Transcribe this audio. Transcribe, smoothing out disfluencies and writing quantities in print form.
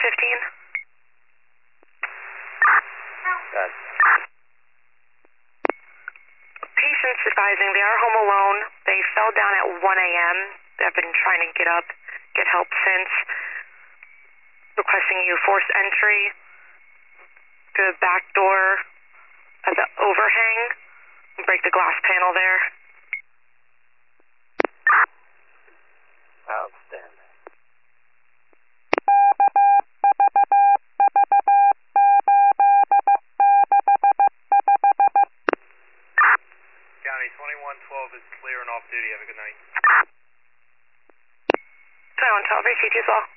15. Good. Patients advising they are home alone. They fell down at 1 a.m. They've been trying to get up, get help since. Requesting you force entry to the back door of the overhang and break the glass panel there. Outstanding. County 2112 is clear and off duty. Have a good night. 2112, receive you as well.